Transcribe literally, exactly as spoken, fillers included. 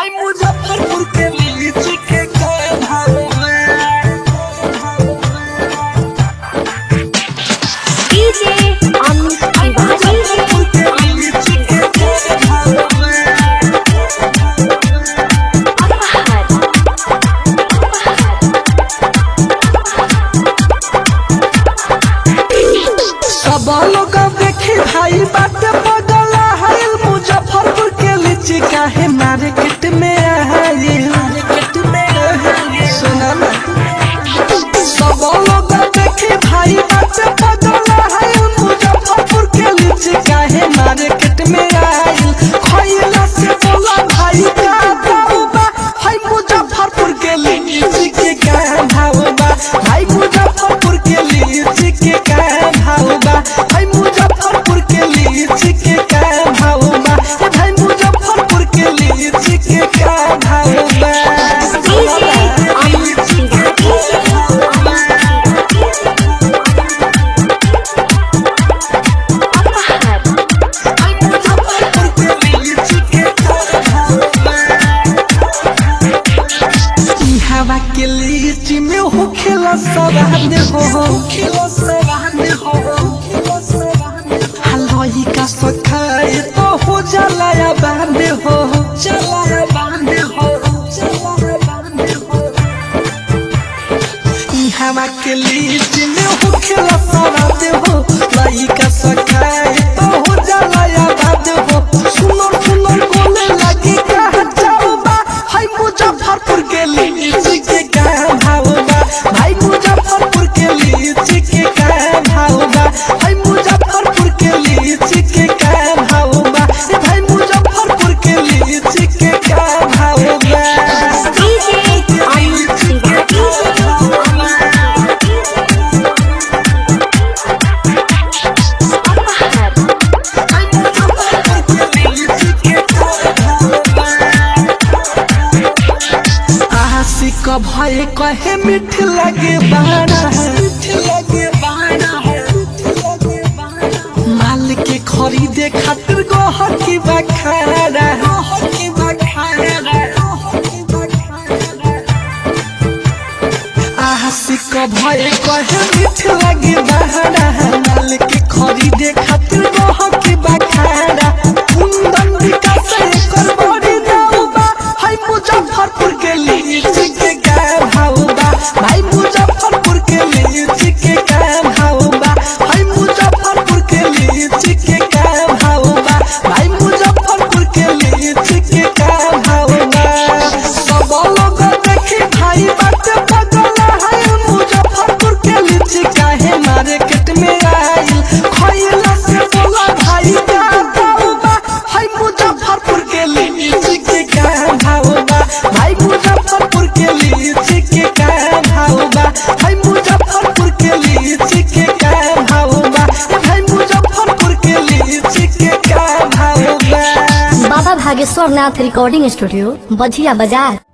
मुजफ्फरपुर के लीची के क्या भाव है? डीजे अमित मुजफ्फरपुर के लीची के क्या भाव है? सब लोग देखे भाई बात बदला है। मुजफ्फरपुर के लीची काहे मार्केट में है? मार्केट में सुना ना, सब लोग देखे भाई बात बदला है। मुजफ्फरपुर के लीची काहे मार्केट में आई? खइला से बोला भाई का भाव बा? भाई मुजफ्फरपुर के लीची के क्या भाव बा? भाई मुजफ्फरपुर के लीची के क्या भाव बा? भाई मुजफ्फरपुर के लीची के क्या भाव बा? भाई मुजफ्फरपुर के लीची के क्या भाव बा? हवा के लीची में हो खेला सवाद हो, खेला सवाद हो। हलवाई का सखाए तो हो जलाया बांध हो, जलाया बांध हो, जलाया बांध हो। हवा के लीची में हो खेला सवाद हो, लाई का सखाए तो हो जलाया बांध हो। सुनो सुनो बोले लगी कहा जाओ बा? हाय मुजफ्फरपुर के लीची के क्या भाव बा? भाई मुजफ्फरपुर के लीची के क्या भाव बा? भाई मुजफ्फरपुर के लीची के क्या भाव बा? भाई मुजफ्फरपुर के लीची के क्या भाव बा? का भाई कहे मीठ लगे बाना है, मीठ लगे बाना है। माल के खरीदे खातिर गोहर की बखारा है, गोहर की बखारा है। आशिक का भाई कहे मीठ लगे बाना है। माल के खरीदे खातिर गोहर की बखारा। कुंदन विकास कर बड़ी दाऊबा। हाय मुजफ्फरपुर के लीची के क्या भाव बा? भाई मुजफ्फरपुर के लीची के क्या भाव बा? भाई मुजफ्फरपुर के लीची के क्या भाव बा? भाई मुजफ्फरपुर के लीची के क्या भाव बा? सब लोग देखे भाई बात बदला है। मुजफ्फरपुर के लीची काहे मार्केट में आई? खइला से बोला भाई का भाव बा? भाई मुजफ्फरपुर के लीची के क्या भाव बा? भाई मुजफ्फरपुर के लीची के क्या भाव बा? भाई मुजफ्फरपुर के लीची के क्या भाव बा? भाई मुजफ्फरपुर के लीची के क्या भाव बा? बाबा भागेश्वर नाथ रिकॉर्डिंग स्टूडियो बझिया बाजार।